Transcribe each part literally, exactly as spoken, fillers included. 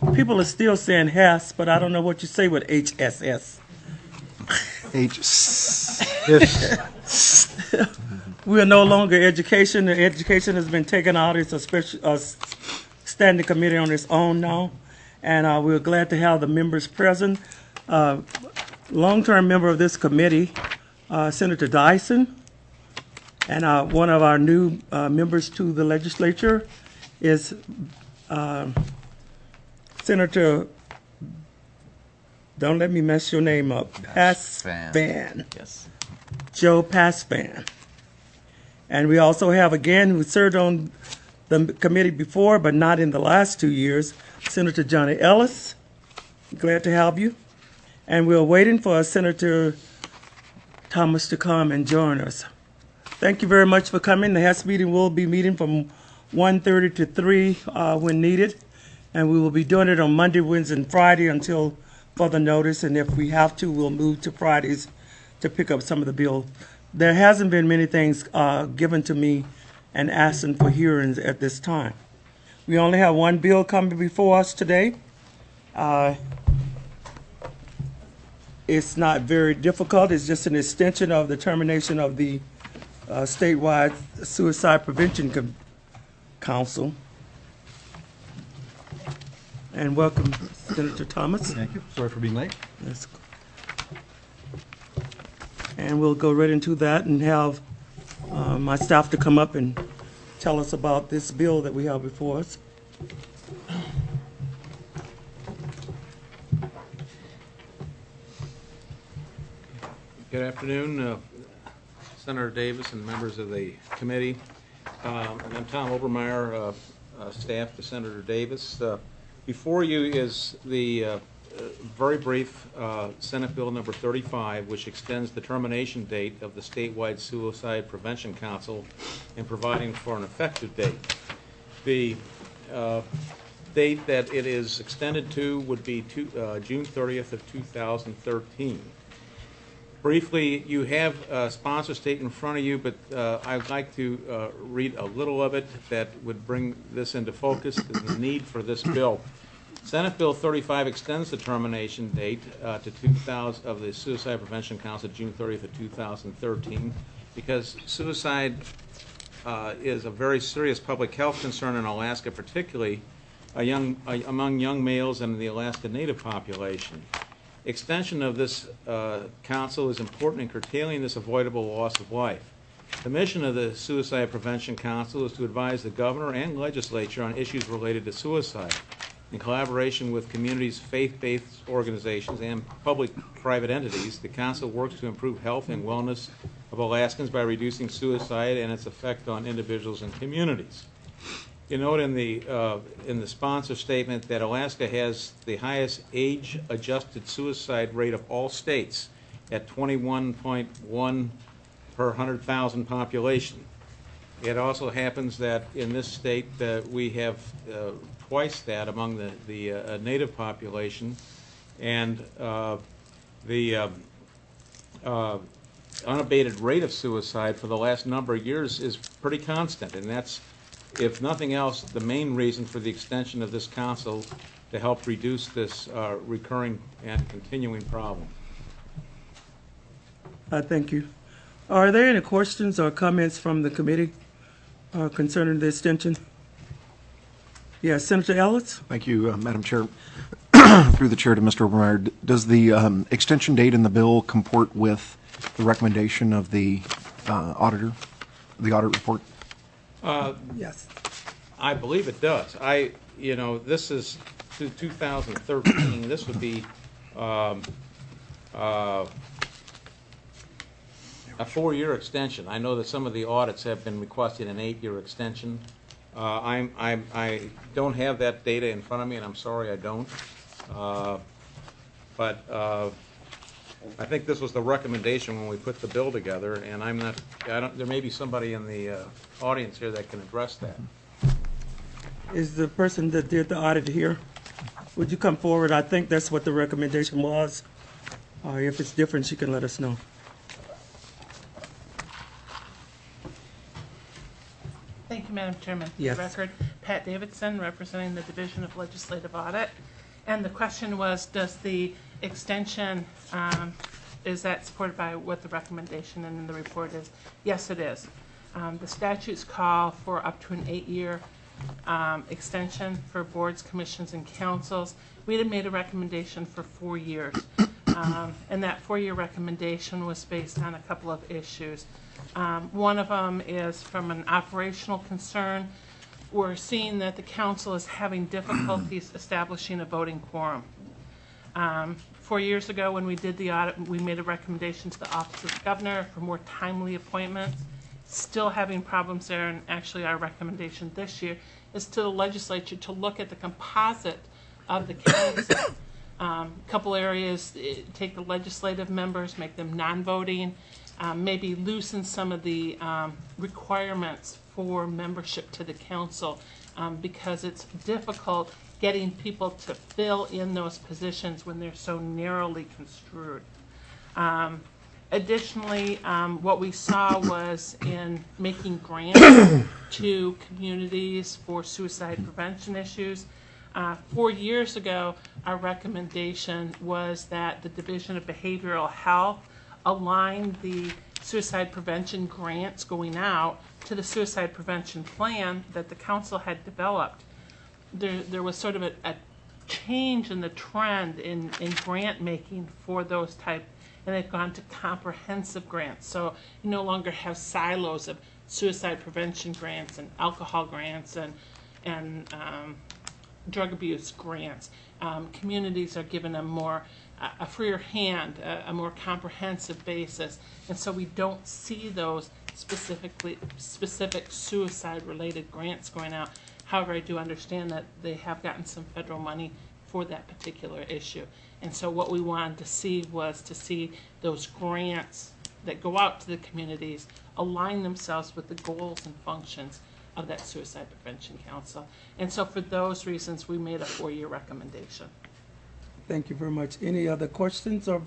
People are still saying Hess, but I don't know what you say with H S S. H. We are no longer education. The education has been taken out. It's a special uh, standing committee on its own now, and uh, we're glad to have the members present. Uh, long-term member of this committee, uh, Senator Dyson, and uh, one of our new uh, members to the legislature is uh, Senator, don't let me mess your name up, Pasvan. Yes. Joe Pasvan. And we also have, again, who served on the committee before, but not in the last two years, Senator Johnny Ellis. Glad to have you. And we're waiting for Senator Thomas to come and join us. Thank you very much for coming. The Hess meeting will be meeting from one thirty to three uh, when needed. And we will be doing it on Monday, Wednesday, and Friday until further notice. And if we have to, we'll move to Fridays to pick up some of the bills. There hasn't been many things uh, given to me and asking for hearings at this time. We only have one bill coming before us today. Uh, it's not very difficult. It's just an extension of the termination of the uh, statewide Suicide Prevention Com- Council. And welcome, Senator Thomas. Thank you. Sorry for being late. That's cool. And we'll go right into that and have uh, my staff to come up and tell us about this bill that we have before us. Good afternoon, uh, Senator Davis and members of the committee. Um, I'm Tom Obermeyer, uh, uh, staff to Senator Davis. Uh, before you is the uh, Uh, very brief uh, Senate Bill number thirty-five, which extends the termination date of the statewide Suicide Prevention Council and providing for an effective date. The uh, date that it is extended to would be to, uh, June thirtieth of two thousand thirteen. Briefly, you have a sponsor state in front of you, but uh, I'd like to uh, read a little of it that would bring this into focus, the need for this bill. Senate Bill thirty-five extends the termination date uh, to two thousand of the Suicide Prevention Council, June thirtieth of two thousand thirteen, because suicide uh, is a very serious public health concern in Alaska, particularly a young, a, among young males and the Alaska Native population. Extension of this uh, council is important in curtailing this avoidable loss of life. The mission of the Suicide Prevention Council is to advise the governor and legislature on issues related to suicide. In collaboration with communities, faith-based organizations, and public-private entities, the Council works to improve health and wellness of Alaskans by reducing suicide and its effect on individuals and communities. You note in the, uh, in the sponsor statement that Alaska has the highest age-adjusted suicide rate of all states at twenty-one point one per one hundred thousand population. It also happens that in this state uh, we have uh, twice that among the, the uh, native population, and uh, the uh, uh, unabated rate of suicide for the last number of years is pretty constant, and that's, if nothing else, the main reason for the extension of this council to help reduce this uh, recurring and continuing problem. Uh, thank you. Are there any questions or comments from the committee uh, concerning the extension? Yes, Senator Ellis. Thank you, uh, Madam Chair. Through the chair to Mister Obermeyer, d- does the um, extension date in the bill comport with the recommendation of the uh, auditor, the audit report? Uh, Yes. I believe it does. I, you know, this is to two thousand thirteen. This would be um, uh, a four-year extension. I know that some of the audits have been requesting an eight-year extension. Uh, I'm, I'm, I don't have that data in front of me, and I'm sorry I don't. Uh, but uh, I think this was the recommendation when we put the bill together, and I'm not. I don't. There may be somebody in the uh, audience here that can address that. Is the person that did the audit here? Would you come forward? I think that's what the recommendation was. Uh, if it's different, she can let us know. Thank you, Madam Chairman. For Yes. the record, Pat Davidson, representing the Division of Legislative Audit. And the question was, does the extension, um, is that supported by what the recommendation and the report is? Yes, it is. Um, the statutes call for up to an eight-year um, extension for boards, commissions, and councils. We had made a recommendation for four years. Um, and that four-year recommendation was based on a couple of issues. Um, one of them is from an operational concern. We're seeing that the council is having difficulties establishing a voting quorum. Um, four years ago, when we did the audit, we made a recommendation to the Office of the Governor for more timely appointments. Still having problems there, and actually our recommendation this year is to the legislature to look at the composite of the council. A um, couple areas, eh, take the legislative members, make them non-voting, um, maybe loosen some of the um, requirements for membership to the council, um, because it's difficult getting people to fill in those positions when they're so narrowly construed. Um, additionally, um, what we saw was in making grants to communities for suicide prevention issues. Uh, four years ago, our recommendation was that the Division of Behavioral Health align the suicide prevention grants going out to the suicide prevention plan that the council had developed. There, there was sort of a, a change in the trend in, in grant making for those type, and they've gone to comprehensive grants. So you no longer have silos of suicide prevention grants and alcohol grants and, and um, drug abuse grants. Um, communities are given a more uh, a freer hand, a, a more comprehensive basis, and so we don't see those specifically specific suicide-related grants going out. However, I do understand that they have gotten some federal money for that particular issue, and so what we wanted to see was to see those grants that go out to the communities align themselves with the goals and functions of that Suicide Prevention Council. And so for those reasons, we made a four-year recommendation. Thank you very much. Any other questions of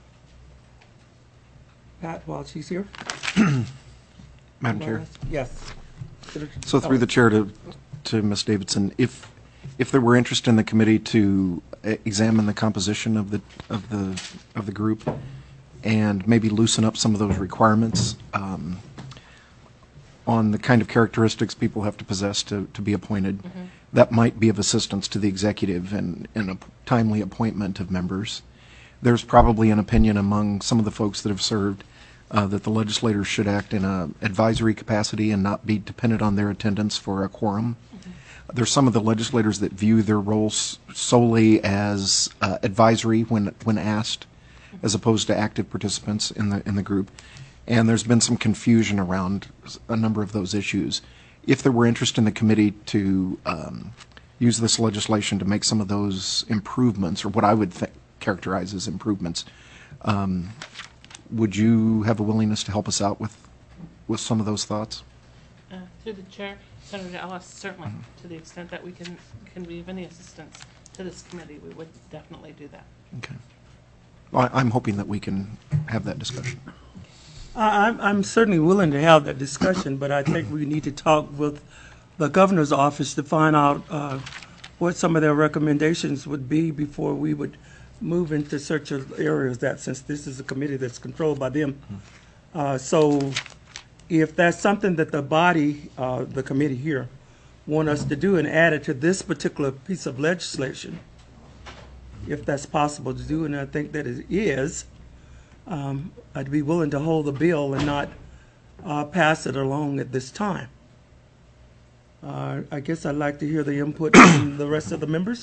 Pat while she's here? Madam Chair. Yes. So through the chair to, to Miz Davidson, if, if there were interest in the committee to examine the composition of the, of the, of the group and maybe loosen up some of those requirements, um, on the kind of characteristics people have to possess to, to be appointed, mm-hmm. that might be of assistance to the executive in, in a timely appointment of members. There's probably an opinion among some of the folks that have served uh, that the legislators should act in an advisory capacity and not be dependent on their attendance for a quorum. Mm-hmm. There's some of the legislators that view their roles solely as uh, advisory when when asked, mm-hmm. as opposed to active participants in the in the group. And there's been some confusion around a number of those issues. If there were interest in the committee to um, use this legislation to make some of those improvements, or what I would th- characterize as improvements, um, would you have a willingness to help us out with with some of those thoughts? Uh, through the chair, Senator Ellis, certainly, mm-hmm. to the extent that we can, can be of any assistance to this committee, we would definitely do that. Okay. Well, I, I'm hoping that we can have that discussion. I'm, I'm certainly willing to have that discussion, but I think we need to talk with the governor's office to find out uh, what some of their recommendations would be before we would move into such areas that, since this is a committee that's controlled by them. Uh, so if that's something that the body, uh, the committee here, want us to do and add it to this particular piece of legislation, if that's possible to do, and I think that it is, Um, I'd be willing to hold the bill and not uh, pass it along at this time. Uh, I guess I'd like to hear the input from the rest of the members.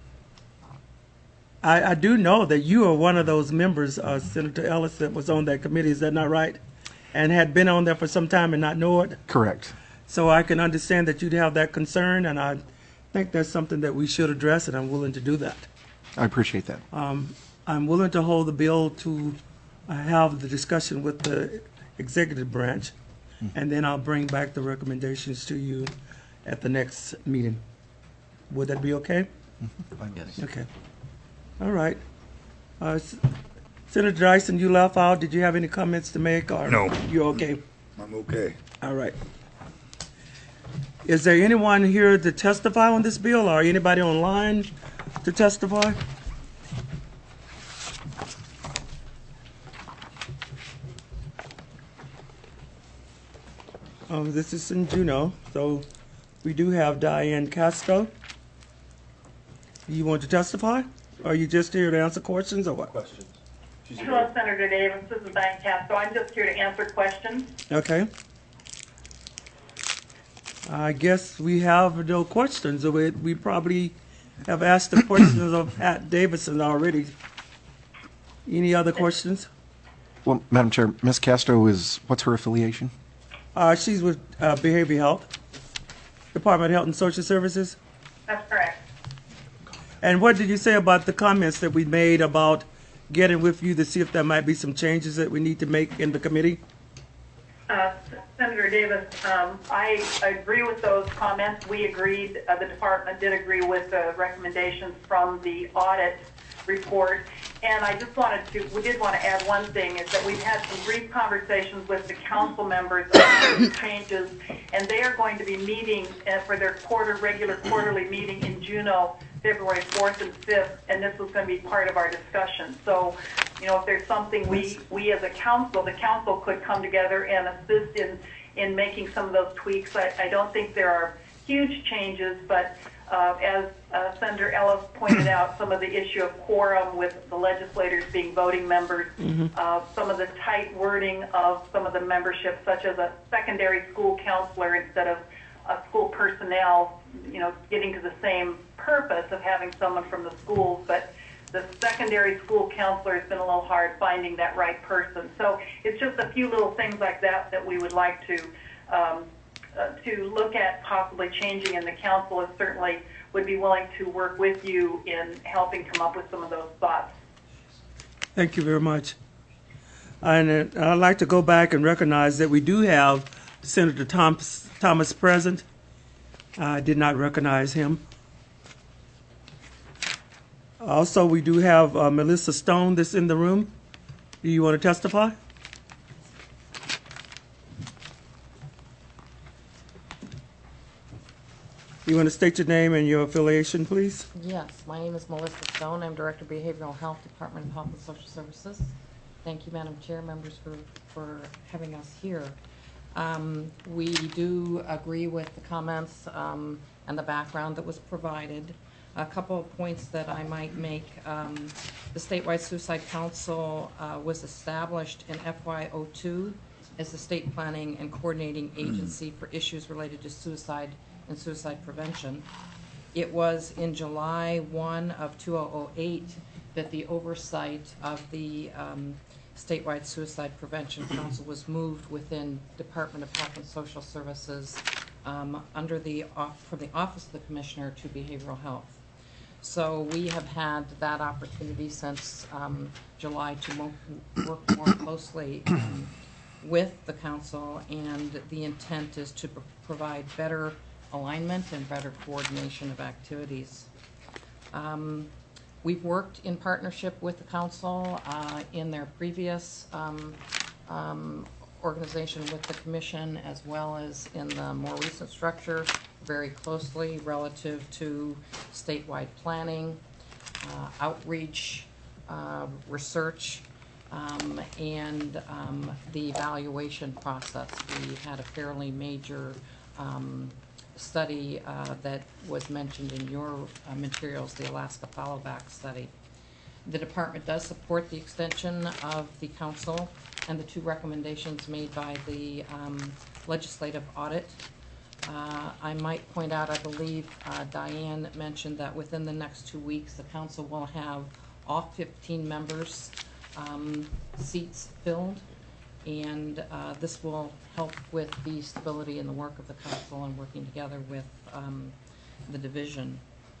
I, I do know that you are one of those members, uh, Senator Ellis, that was on that committee. Is that not right? And had been on there for some time and not know it? Correct. So I can understand that you'd have that concern, and I think that's something that we should address, and I'm willing to do that. I appreciate that. Um, I'm willing to hold the bill to I have the discussion with the executive branch, mm-hmm. and then I'll bring back the recommendations to you at the next meeting. Would that be okay? Mm-hmm. Yes. Okay. All right. Uh, S- Senator Dyson, you left out. Did you have any comments to make? Or No. You okay? I'm okay. All right. Is there anyone here to testify on this bill, or anybody online to testify? Um, this is in Juneau, so we do have Diane Castro. You want to testify? Or are you just here to answer questions or what? Questions. She's Hello, Senator Davis. This is Diane Castro. I'm just here to answer questions. Okay. I guess we have no questions. So we, we probably have asked the questions of Pat Davidson already. Any other questions? Well, Madam Chair, Miz Castro is, what's her affiliation? Uh, she's with uh, Behavioral Health, Department of Health and Social Services. That's correct. And what did you say about the comments that we made about getting with you to see if there might be some changes that we need to make in the committee? Uh, Senator Davis, um, I agree with those comments. We agreed, uh, the department did agree with the recommendations from the audit report. And I just wanted to, we did want to add one thing, is that we've had some brief conversations with the council members about these changes, and they are going to be meeting uh, for their quarter, regular quarterly meeting in Juneau, February fourth and fifth, and this was going to be part of our discussion. So, you know, if there's something we, we as a council, the council could come together and assist in, in making some of those tweaks. I, I don't think there are huge changes, but uh, as uh, Senator Ellis pointed out, some of the issue of quorum with the legislators being voting members, mm-hmm. uh, some of the tight wording of some of the membership, such as a secondary school counselor instead of a school personnel, you know, getting to the same purpose of having someone from the schools, but the secondary school counselor has been a little hard finding that right person. So it's just a few little things like that that we would like to um, uh, to look at possibly changing, and the council is certainly would be willing to work with you in helping come up with some of those thoughts. Thank you very much. And uh, I'd like to go back and recognize that we do have Senator Thomas, Thomas present. I did not recognize him. Also, we do have uh, Melissa Stone that's in the room. Do you want to testify? You want to state your name and your affiliation, please? Yes, my name is Melissa Stone. I'm Director of Behavioral Health, Department of Health and Social Services. Thank you, Madam Chair, members, for, for having us here. Um, we do agree with the comments um, and the background that was provided. A couple of points that I might make. Um, the Statewide Suicide Council uh, was established in F Y oh two as the state planning and coordinating agency for issues related to suicide and suicide prevention. It was in July first of two thousand eight that the oversight of the um, Statewide Suicide Prevention Council was moved within Department of Health and Social Services um, under the from the Office of the Commissioner to Behavioral Health. So we have had that opportunity since um, July to mo work more closely um, with the council, and the intent is to pr provide better alignment and better coordination of activities. Um, we've worked in partnership with the council uh, in their previous um, um, organization with the commission, as well as in the more recent structure, very closely relative to statewide planning, uh, outreach, uh, research, um, and um, the evaluation process. We had a fairly major um, study uh, that was mentioned in your uh, materials, the Alaska Followback Study. The department does support the extension of the council and the two recommendations made by the um, legislative audit. Uh, I might point out, I believe uh, Diane mentioned that within the next two weeks, the council will have all fifteen members' um, seats filled, and uh, this will help with the stability and the work of the council and working together with um, the division.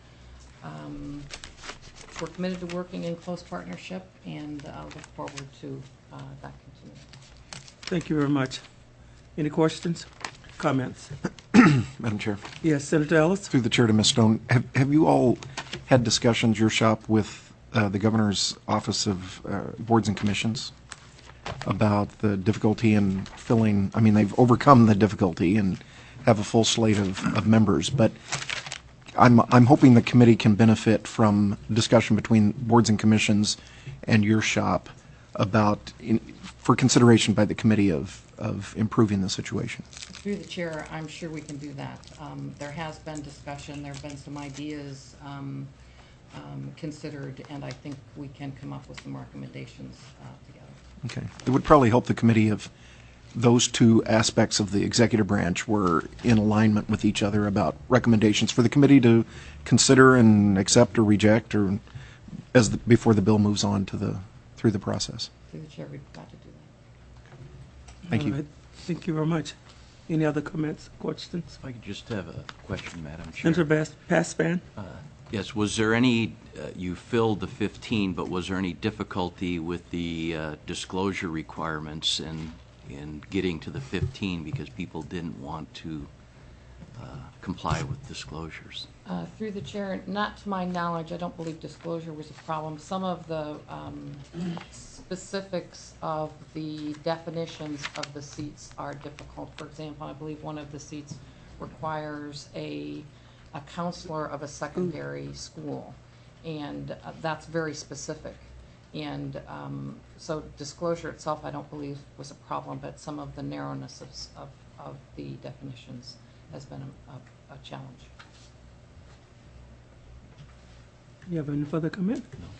Um, we're committed to working in close partnership, and uh, look forward to uh, that continuing. Thank you very much. Any questions, comments? Madam Chair. Yes, Senator Ellis. Through the chair to Miz Stone, have, have you all had discussions, your shop, with uh, the Governor's Office of uh, Boards and Commissions about the difficulty in filling? I mean, they've overcome the difficulty and have a full slate of, of members, but I'm, I'm hoping the committee can benefit from discussion between boards and commissions and your shop about, in, for consideration by the committee of, of improving the situation. Through the chair, I'm sure we can do that. Um, there has been discussion, there have been some ideas um, um, considered, and I think we can come up with some recommendations uh, together. Okay. It would probably help the committee if those two aspects of the executive branch were in alignment with each other about recommendations for the committee to consider and accept or reject, or as the, before the bill moves on to the through the process. Through the chair, we've got to do that. Thank All you. right. Thank you very much. Any other comments, questions? If I could just have a question, Madam Chair. Senator Bas- Paspan? Yes, was there any, uh, you filled the fifteen, but was there any difficulty with the uh, disclosure requirements in, in getting to the fifteen because people didn't want to uh, comply with disclosures? Uh, Through the chair, not to my knowledge, I don't believe disclosure was a problem. Some of the um, specifics of the definitions of the seats are difficult. For example, I believe one of the seats requires a, a counselor of a secondary school, and uh, that's very specific. And um, so disclosure itself, I don't believe was a problem, but some of the narrowness of, of, of the definitions has been a, a, a challenge. You have any further comment?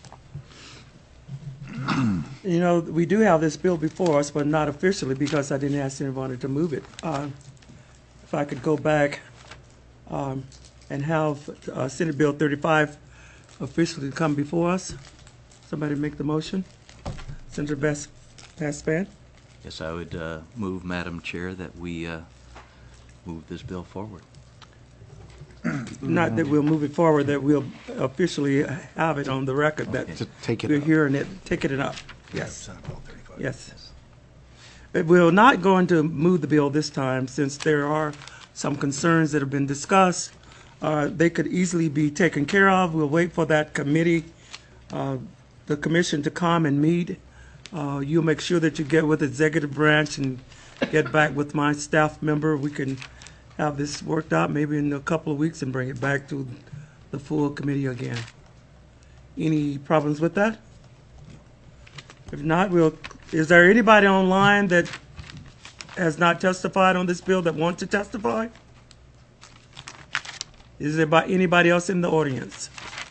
You know, we do have this bill before us, but not officially because I didn't ask anyone to move it. Uh, if I could go back um, and have uh, Senate Bill thirty-five officially come before us. Somebody make the motion. Senator Bas- Paspan? Yes, I would uh, move, Madam Chair, that we uh, move this bill forward. Not that we'll move it forward, that we'll officially have it on the record that To take it we're up. hearing it, taking it up. Yes. Yes. But we're not going to move the bill this time since there are some concerns that have been discussed. Uh, They could easily be taken care of. We'll wait for that committee, uh, the commission to come and meet. Uh, You'll make sure that you get with the executive branch and get back with my staff member. We can have this worked out maybe in a couple of weeks and bring it back to the full committee again. Any problems with that? If not, we'll, is there anybody online that has not testified on this bill that wants to testify? Is there by- anybody else in the audience?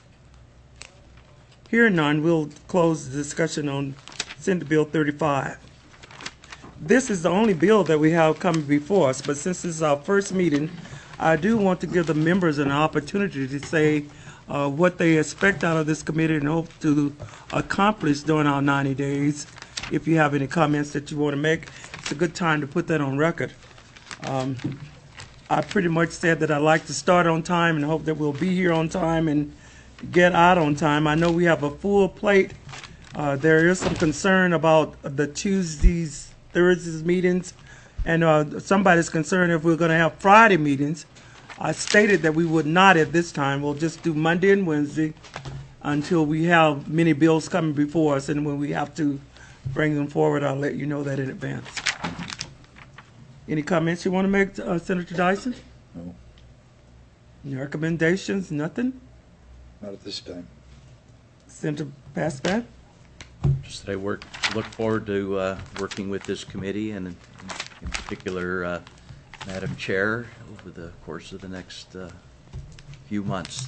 Hearing none, we'll close the discussion on Senate Bill thirty-five. This is the only bill that we have coming before us, but since this is our first meeting, I do want to give the members an opportunity to say uh, what they expect out of this committee and hope to accomplish during our ninety days. If you have any comments that you want to make, it's a good time to put that on record. Um, I pretty much said that I'd like to start on time and hope that we'll be here on time and get out on time. I know we have a full plate. Uh, there is some concern about the Tuesdays, Thursdays meetings, and uh, somebody's concerned if we're going to have Friday meetings. I stated that we would not at this time. We'll just do Monday and Wednesday until we have many bills coming before us, and when we have to bring them forward, I'll let you know that in advance. Any comments you want to make, uh, Senator Dyson? No, Any recommendations? Nothing? not at this time. Senator Paspan? Just that I work, look forward to uh, working with this committee and in in particular, uh, Madam Chair, over the course of the next uh, few months.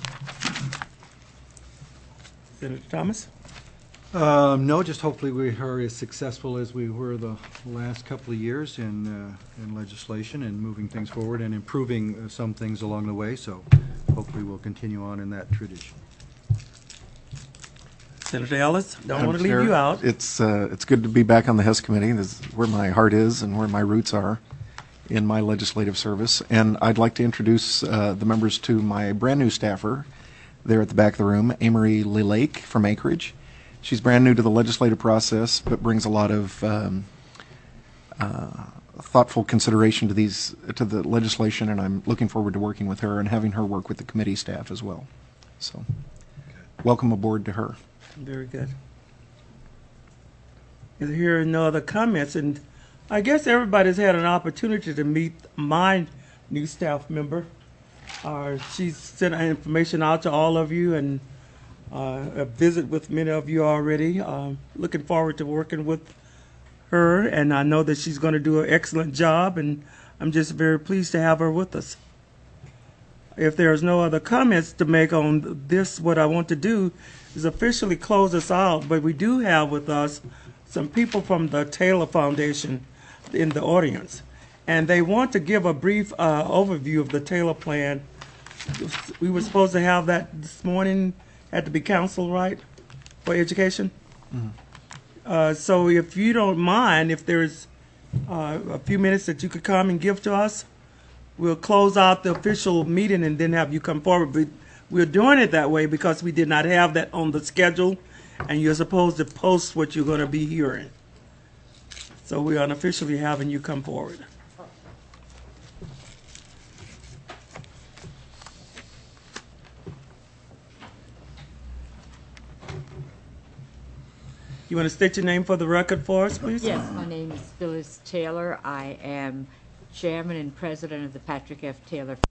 Senator Thomas? Um, no, just hopefully we are as successful as we were the last couple of years in, uh, in legislation and moving things forward and improving uh, some things along the way. So hopefully we'll continue on in that tradition. Senator Ellis? Don't Madam want to leave Chair, you out. It's, uh, it's good to be back on the Hess Committee. This is where my heart is and where my roots are in my legislative service. And I'd like to introduce uh, the members to my brand-new staffer there at the back of the room, Amory Lelake from Anchorage. She's brand new to the legislative process, but brings a lot of um, uh, thoughtful consideration to these to the legislation, and I'm looking forward to working with her and having her work with the committee staff as well. So, welcome aboard to her. Very good. Is here no other comments? And I guess everybody's had an opportunity to meet my new staff member. Uh, she's sent information out to all of you and uh, a visit with many of you already. Um, looking forward to working with her, and I know that she's going to do an excellent job, and I'm just very pleased to have her with us. If there's no other comments to make on this, what I want to do is officially close us out, but we do have with us some people from the Taylor Foundation in the audience, and they want to give a brief uh, overview of the Taylor Plan. We were supposed to have that this morning at the Big Council, right, for education? Mm-hmm. Uh, so if you don't mind, if there's uh, a few minutes that you could come and give to us, we'll close out the official meeting and then have you come forward. But we're doing it that way because we did not have that on the schedule, and you're supposed to post what you're going to be hearing. So we are unofficially having you come forward. You want to state your name for the record for us, please? Yes, my name is Phyllis Taylor. I am chairman and president of the Patrick F. Taylor